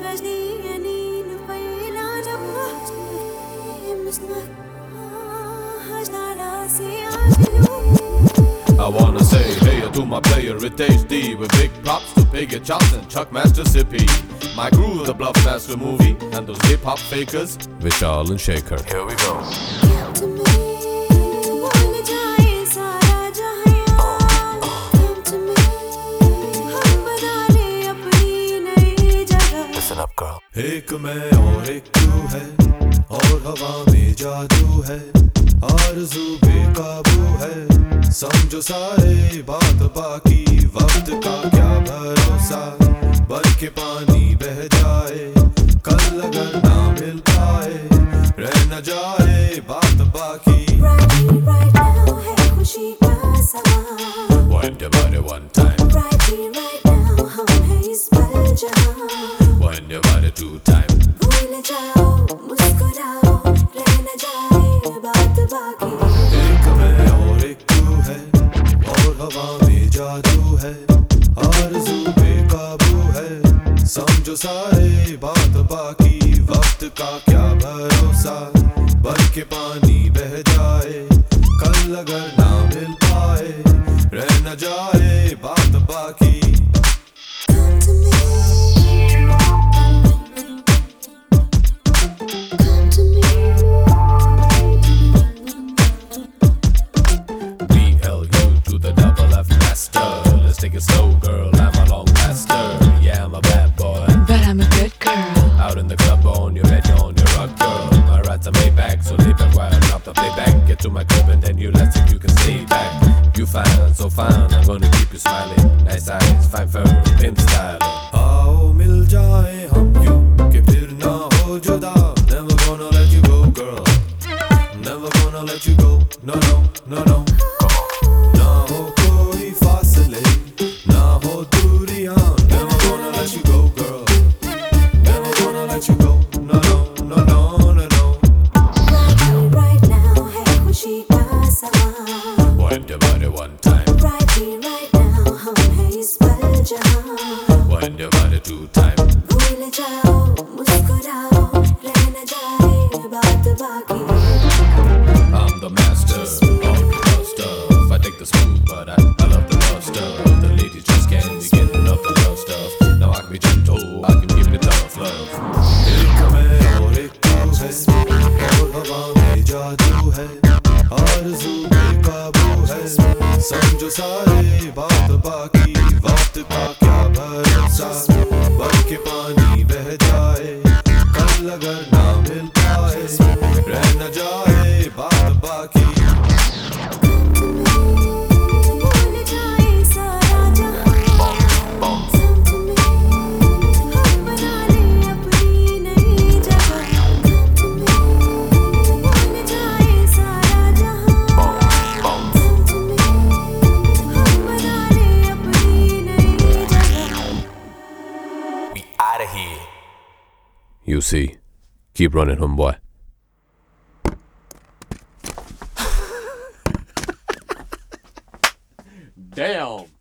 I wanna say hey to my player with HD, with big props to Piggy Johnson, Chuck Master Sippy, my crew, the Bluff Master movie, and those hip hop fakers, Vishal and Shaker. Here we go. Listen up, girl. एक मैं और एक तू है, और हवा में जादू है, आरज़ू बेकाबू है, समझो सारे बात बाकी, वक्त का क्या भरोसा, बन के पानी बह जाए, कल अगर ना मिल पाए, रह न जाए बात बाकी। Right now है खुशी का समा, Wind your body one time, right now हम हैं इस पल जहाँ, Wind your body two time, भूल जाओ मुस्कुराओ, रह न जाए बात बाकी। एक मैं और एक तू है, और हवा में जादू है, आरज़ू बेकाबू है, समझो सारे बात बाकी, वक्त का क्या भरोसा, बन के पानी बह जाए, कल अगर ना मिल पाए, रह न जाए बात बाकी। Let's take it slow, girl. I'm a long master. Yeah, I'm a bad boy, but I'm a good girl. Out in the club, on your bed, on your rock, girl. My rides are made back, so lay back while I drop the playback. Get to my crib and then you let's see if you can stay back. You fine, so fine. I'm gonna keep you smiling. Nice eyes, fine fur, pimp style. आओ मिल जाए हम यूं कि फिर ना हो जुदा. Never gonna let you go, girl. Never gonna let you go. No, no, no, no. ना हो कोई फासले, ना हो दूरियां. Never gonna let you go, girl. Never gonna let you go. No, no, no, no, no, no. Right now है खुशी का समा. Wind your body one time. Right now हम हैं इस पल जहाँ. Wind your body two time. भूल जाओ मुस्कुराओ, रह न जाए बात बाकी. I'm the master of the love stuff. I take the smooth, but I love the love stuff. The ladies just can't be getting enough the love stuff. Now I can be gentle, I can give it tough love. एक मैं और एक तू है, और हवा में जादू है, आरज़ू बेकाबू है, समझो सारे बात बाकी, वक्त का क्या भरोसा, बन के पानी बह जाए, कल अगर ना मिल पाए, रह न जाए बात बाकी। You see, keep running, homeboy. Damn.